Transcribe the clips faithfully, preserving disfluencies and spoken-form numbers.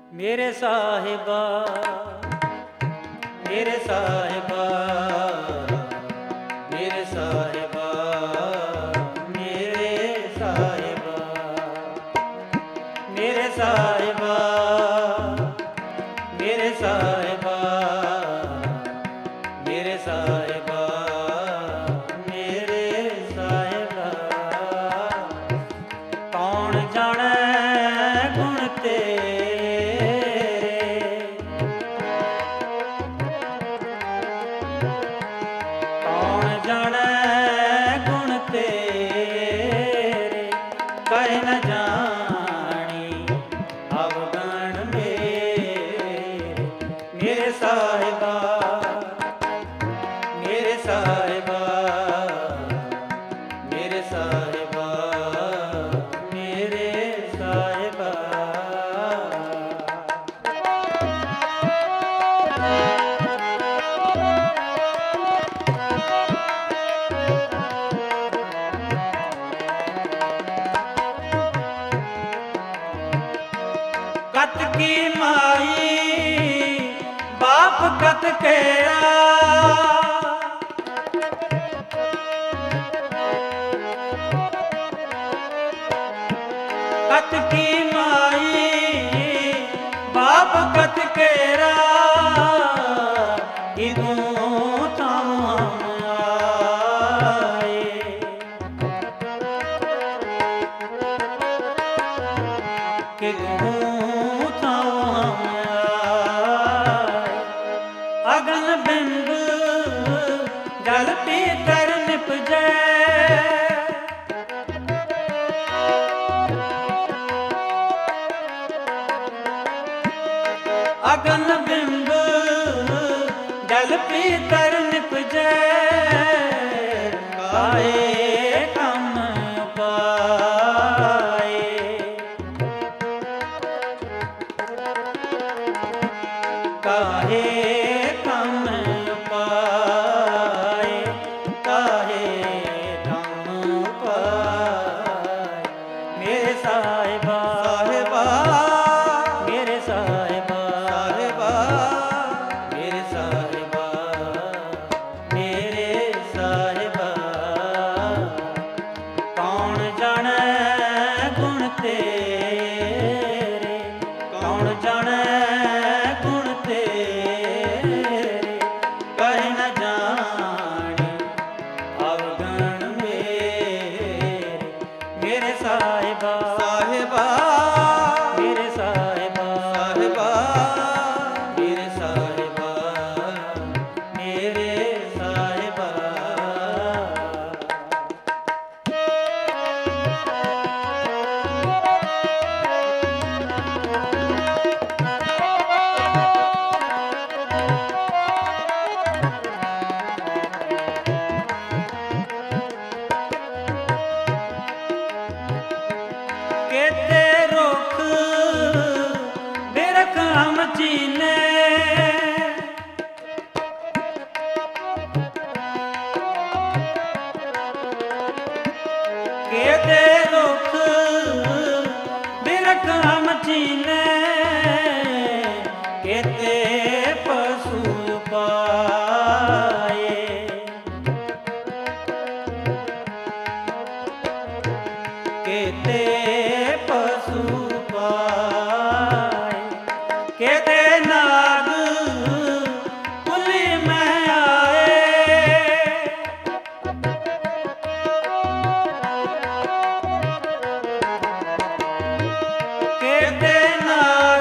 मेरे साहिबा मेरे साहिबा मेरे साहिबा मेरे साहिबा मेरे साहिबा मेरे साहिबा मेरे साहिबा मेरे साहिबा कौन जाने गुण तेरे कौन जाने गुण तेरे कह न जानी अवगण मेरे मेरे साहिबा मेरे साहिबा मेरे साहिबा मेरे साहिबा कत की माई बाप कत केरा कत की माई बाप कत केरा इदों तां आए किदों अगन बिंद जल पीतर निपजे अगन बिंद जल पीतर निपजे काए कम पाए काहे कम पाए काहे कम पाए मेरे साहिबा साहिबा मेरे साहिबा साहिबा मेरे साहिबा मेरे साहिबा कौन जाने गुण तेरे कौन जाने गुण तेरे कह न जानी अवगण मेरे मेरे साहिबा साहिबा मेरे साहिबा साहिबा मेरे साहिबा मेरे साहिबा केते रुख बिरख हम चीने केते रुख बिरख हम चीने केते पशु पाए केते पशु पाए केते नाग कुली में आए केते नाग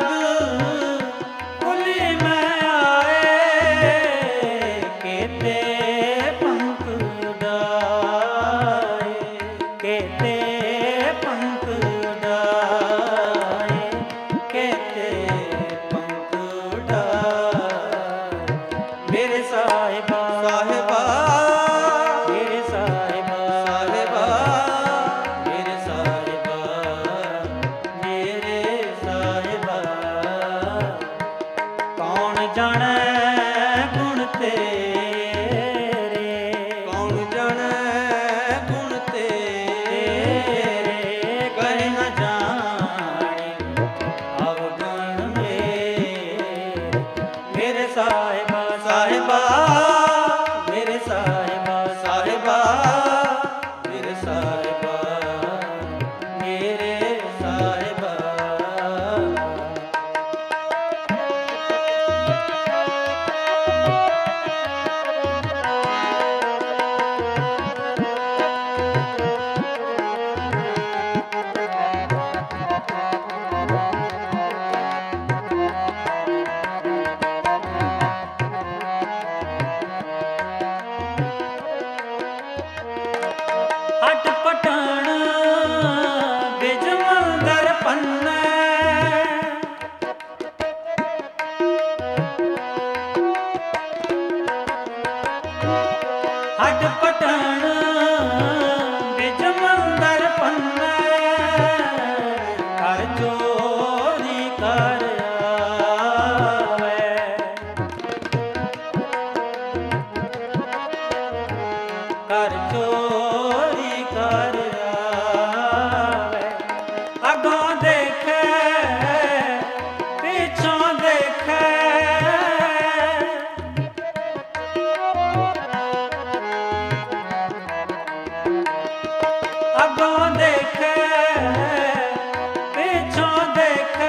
ਕਰ ਆਵੇ, ਕਰ ਚੋਰੀ ਕਰ ਆਵੇ, ਅੱਗੋਂ ਦੇਖੇ ਪਿੱਛੋਂ ਦੇਖੇ, ਅੱਗੋਂ ਦੇਖੇ ਪਿੱਛੋਂ ਦੇਖੇ,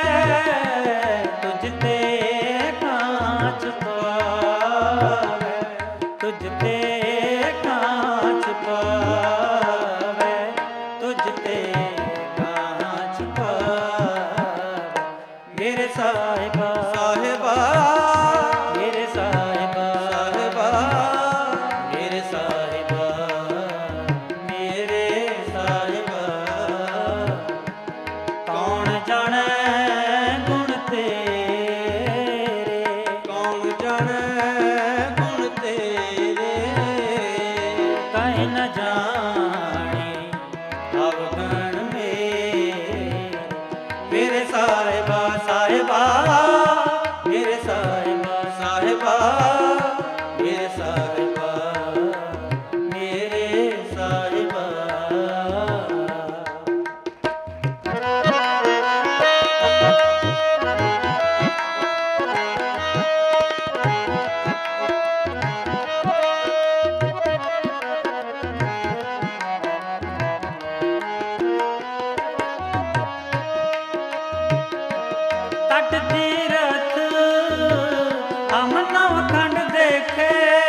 ਤੁਝ ਤੇ ਕਾਂਚ ਪਾਵੇ, ਤੁਝ ਤੇ ਕਾਂਚ ਪਾਵੇ, ਤੁਝ ਤੇ ਕਾਂਚ ਪਾਵੇ, ਮੇਰੇ ਸਾਹਿਬਾ ਸਾਹਿਬਾ ਮੇਰੇ ਸਾਹਿਬਾ ਸਾਹਿਬਾ ਮੇਰੇ ਸਾਹਿਬਾ ਮੇਰੇ ਸਾਹਿਬਾ, ਕੌਣ ਜਾਣੈ ਗੁਣ ਤੇਰੇ, ਕੌਣ ਜਾਣੈ ਗੁਣ ਤੇਰੇ, ਕਹਿ ਨ ਜਾਣੀ ਅਵਗੁਣ ਮੇਰੇ, ਮੇਰੇ ਸਾਹਿਬਾ ਸਾਹਿਬਾ ਮੇਰੇ ਸਾਹਿਬਾ ਸਾਹਿਬਾ ਮੇਰੇ ਸਾਹਿਬਾ ਮੇਰੇ ਸਾਹਿਬਾ। ਤਟ ਤੀਰਥ ਹਮ ਨਵਖੰਡ ਦੇਖੇ,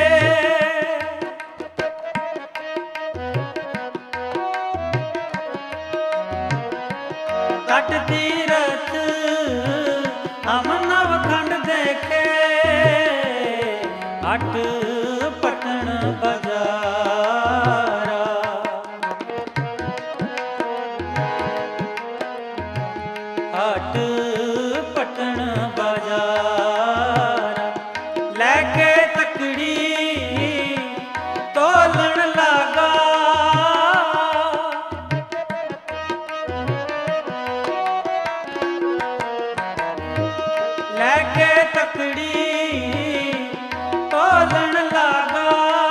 ਤਟ ਤੀਰਥ ਹਮ ਨਵਖੰਡ ਦੇਖੇ, ਅਟ ਪਟਣ ਬਜ਼ਾਰਾ, ਅਟ ਪਟਣ ਬਾਜ਼ਾਰ, ਲੈ ਕੇ ਤਕੜੀ ਤੋਲਣ ਲਾਗਾ, ਲੈ ਕੇ ਤਕੜੀ ਤੋਲਣ ਲਾਗਾ,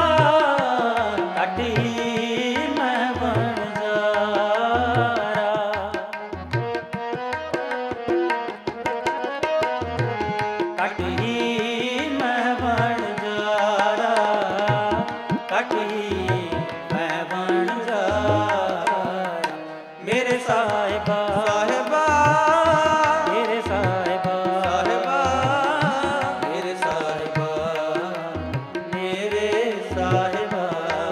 ਅਟੀ ਮੈਂ ਬਣ ਜਾਰਾ, ਕਟਹੀ ਮੈਂ ਬਣ ਜਾਰਾ, ਕਟਹੀ ਮੈਂ ਬਣ ਜਾਰਾ, ਮੇਰੇ ਸਾਹਿਬਾ ਸਾਹਿਬਾ ਮੇਰੇ ਸਾਹਿਬਾ ਸਾਹਿਬਾ ਮੇਰੇ ਸਾਹਿਬਾ ਮੇਰੇ ਸਾਹਿਬਾ,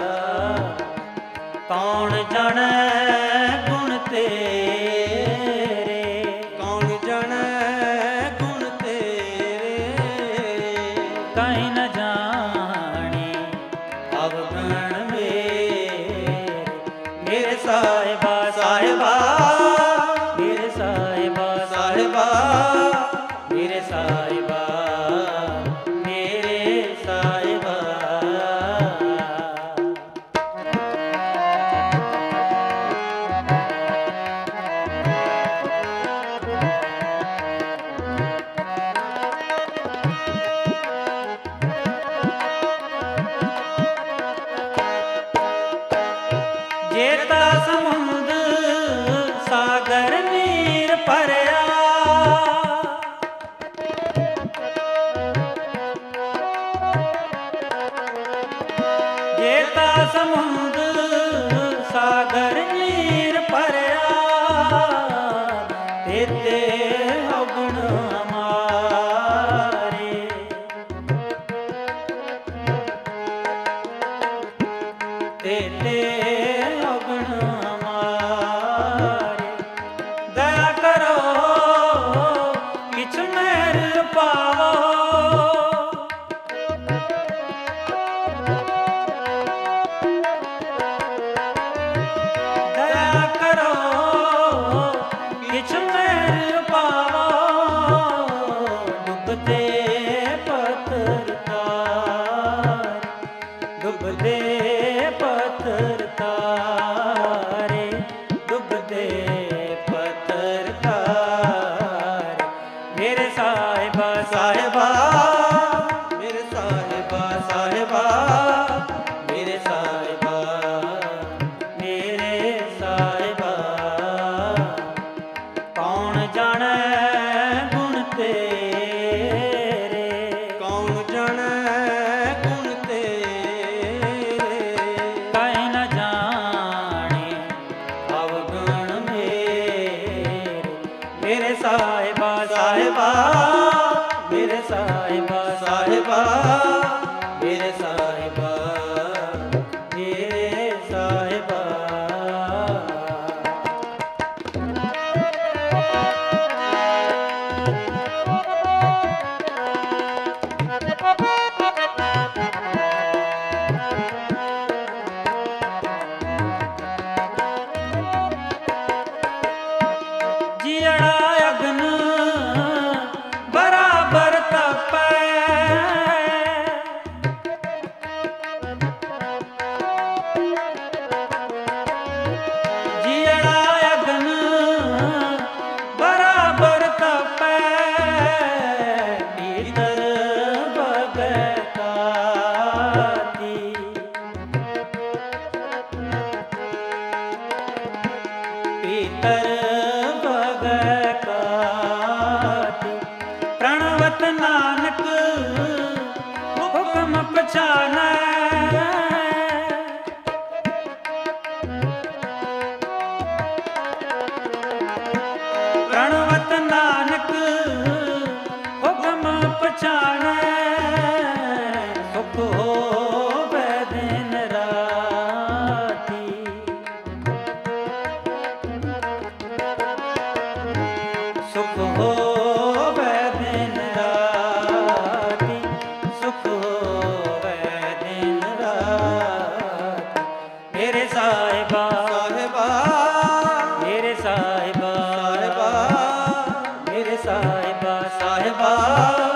ਕੌਣ ਜਾਣੈ ਗੁਣ ਤੇਰੇ, ਕੌਣ ਜਾਣੈ ਗੁਣ ਤੇਰੇ, ਕਹਿ ਨ ਜਾਣੀ ਅਵਗੁਣ ਮੇਰੇ, ਮੇਰੇ ਸਾਹਿਬਾ ਸਾਹਿਬਾ ਮੇਰੇ ਸਾਹਿਬਾ ਸਾਹਿਬਾ ਮੇਰੇ ਸਾਹਿਬਾ ਮੇਰੇ ਸਾਹਿਬਾ। ਜੇਤਾ ਸਮੁੰਦ ਸਾਗਰ ਨੀਰ ਭਰਿਆ, ਜੇਤਾ ਸਮੁੰਦ ਸਾਗਰ ਨੀਰ ਭਰਿਆ, ਤੇਤੇ ਅਵਗੁਣ ਹਮਾਰੇ, ਤੇਤੇ ਅਵਗੁਣ ਹਮਾਰੇ, ਦਇਆ ਕਰੋ ਕਿਛ ਮੇਰ ਪਾਵੋ, ਦਇਆ ਕਰੋ ਕਿਛ ਮੇਰ ਪਾਵੋ, ਜਾਣੈ ਗੁਣ ਤੇਰੇ, ਕੌਣ ਜਾਣੈ ਗੁਣ ਤੇਰੇ। ਕਾਇ ਨ ਜਾਣੇ ਅਵਗੁਣ ਮੇਰੇ, ਮੇਰੇ ਸਾਹਿਬਾ ਸਾਹਿਬਾ ਮੇਰੇ ਸਾਹਿਬਾ ਸਾਹਿਬਾ ਮੇਰੇ ਸਾਹਿਬਾ ਮੇਰੇ ਸਾਹਿਬਾ। ਜੀੜਾ ਅਗਨ ਬਰਾਬਰ ਤਪੈ, ਜੀੜਾ ਅਗਨ ਬਰਾਬਰ ਤਪੈ, ਭੀਤਰ ਭਗਤਾਤੀ, ਭੀਤਰ ਭਗਤਾਤੀ, ਪ੍ਰਣਵਤ ਨਾਨਕ ਹੁਕਮ ਪਛਾਨੈ, ਪ੍ਰਣਵਤ ਨਾਨਕ ਹੁਕਮ ਪਛਾਨੈ, ਸੁਖ ਹੋਵੈ ਦਿਨ ਰਾਤੀ, ਸੁਖ ਹੋਵੈ ਦਿਨ ਰਾਤੀ, ਸੁਖ ਹੋਵੈ ਦਿਨ ਰਾਤੀ। ਮੇਰੇ ਸਾਹਿਬਾ ਸਾਹਿਬਾ ਮੇਰੇ ਸਾਹਿਬਾ ਸਾਹਿਬਾ ਮੇਰੇ ਸਾਹਿਬਾ ਸਾਹਿਬਾ